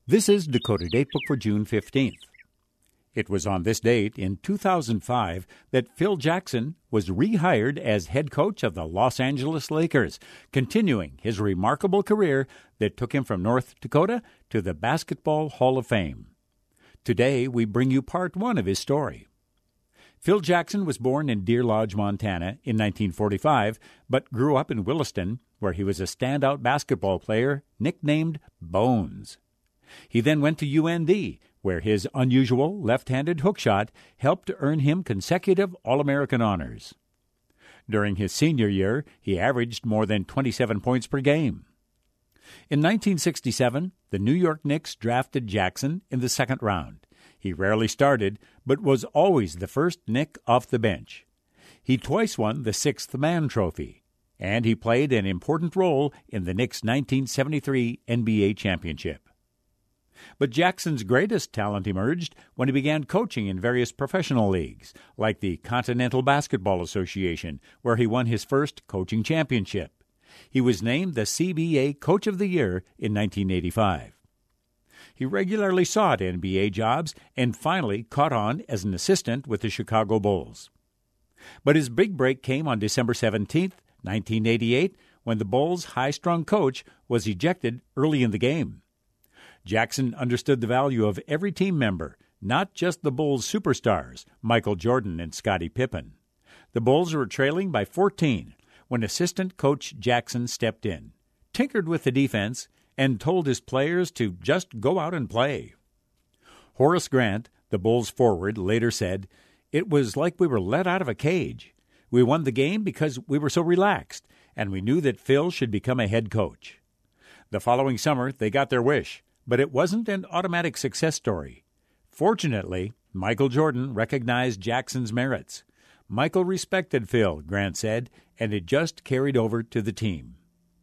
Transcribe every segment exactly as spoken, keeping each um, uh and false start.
This is Dakota Datebook for June fifteenth. It was on this date in two thousand five that Phil Jackson was rehired as head coach of the Los Angeles Lakers, continuing his remarkable career that took him from North Dakota to the Basketball Hall of Fame. Today, we bring you part one of his story. Phil Jackson was born in Deer Lodge, Montana in nineteen forty-five, but grew up in Williston, where he was a standout basketball player nicknamed Bones. He then went to U N D, where his unusual left-handed hookshot helped to earn him consecutive All-American honors. During his senior year, he averaged more than twenty-seven points per game. In nineteen sixty-seven, the New York Knicks drafted Jackson in the second round. He rarely started, but was always the first Knick off the bench. He twice won the Sixth Man Trophy, and he played an important role in the Knicks' nineteen seventy-three N B A championship. But Jackson's greatest talent emerged when he began coaching in various professional leagues, like the Continental Basketball Association, where he won his first coaching championship. He was named the C B A Coach of the Year in nineteen eighty-five. He regularly sought N B A jobs and finally caught on as an assistant with the Chicago Bulls. But his big break came on December seventeenth, nineteen eighty-eight, when the Bulls' high-strung coach was ejected early in the game. Jackson understood the value of every team member, not just the Bulls' superstars, Michael Jordan and Scottie Pippen. The Bulls were trailing by fourteen when assistant coach Jackson stepped in, tinkered with the defense, and told his players to just go out and play. Horace Grant, the Bulls' forward, later said, "It was like we were let out of a cage. We won the game because we were so relaxed, and we knew that Phil should become a head coach." The following summer, they got their wish. But it wasn't an automatic success story. Fortunately, Michael Jordan recognized Jackson's merits. Michael respected Phil, Grant said, and it just carried over to the team.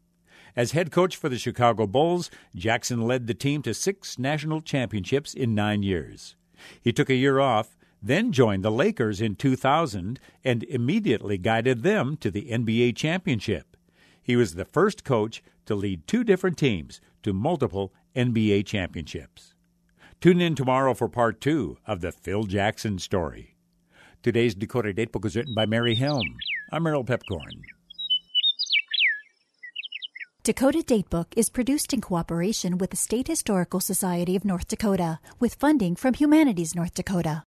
As head coach for the Chicago Bulls, Jackson led the team to six national championships in nine years. He took a year off, then joined the Lakers in two thousand, and immediately guided them to the N B A championship. He was the first coach to lead two different teams to multiple N B A championships. Tune in tomorrow for part two of the Phil Jackson story. Today's Dakota Datebook is written by Mary Helm. I'm Merrill Pepcorn. Dakota Datebook is produced in cooperation with the State Historical Society of North Dakota, with funding from Humanities North Dakota.